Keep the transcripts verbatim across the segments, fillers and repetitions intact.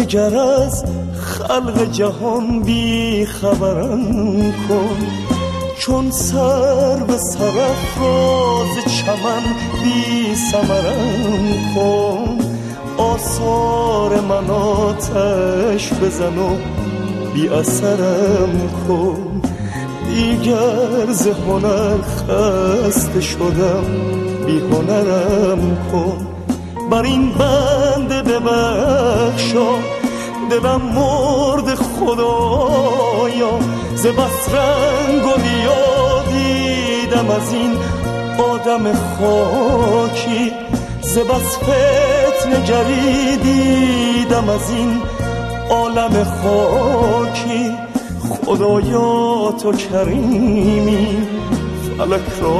دگر از خلق جهان بی خبرم کن، چون سر به سرافراز چمن بی ثمرم کن. آثار من آتش بزن و بی اثرم کن، دیگر ز هنر خسته شدم بی هنرم کن. بر این بنده ببخشا دلم مرد خدایا، ز بس رنگ و ریا دیدم از این آدم خاکی، ز بس فتنه گری دیدم از این عالم خاکی. خدایا تو کریمی فلک را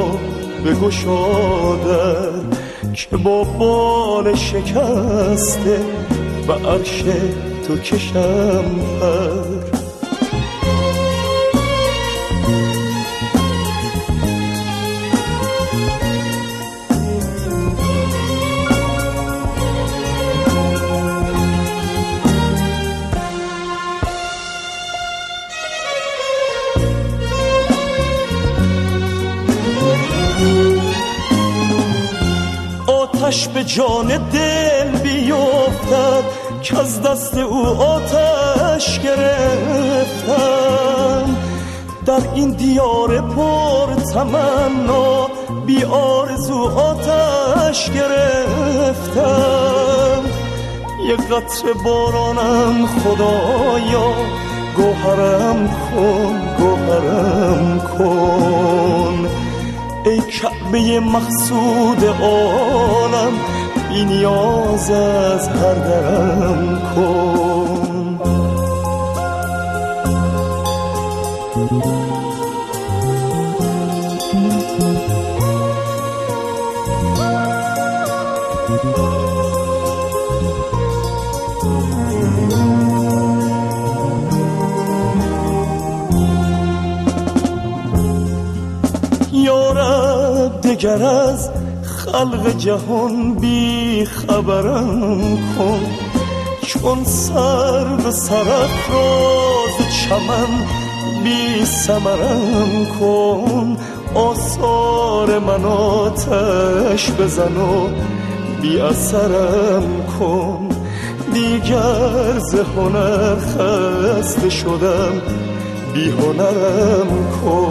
بگشاده، که با بال شکسته و عرش تو کشم پر. آتش به جان دل بیفتد که از دست او آتش گرفتم. در این دیار پر تمنا بی آرزو آتش گرفتم. یک قطره بارانم خدایا گوهرم کن، گوهرم کن. ای کعبه مقصود عالم بی نیاز از هر درم کن. یارب دگر از خلق جهان بی خبرم کن، چون سر به سرافراز چمن بی ثمرم کن. آثار من آتش بزن و بی اثرم کن، دیگر ز هنر خسته شدم بی هنرم کن.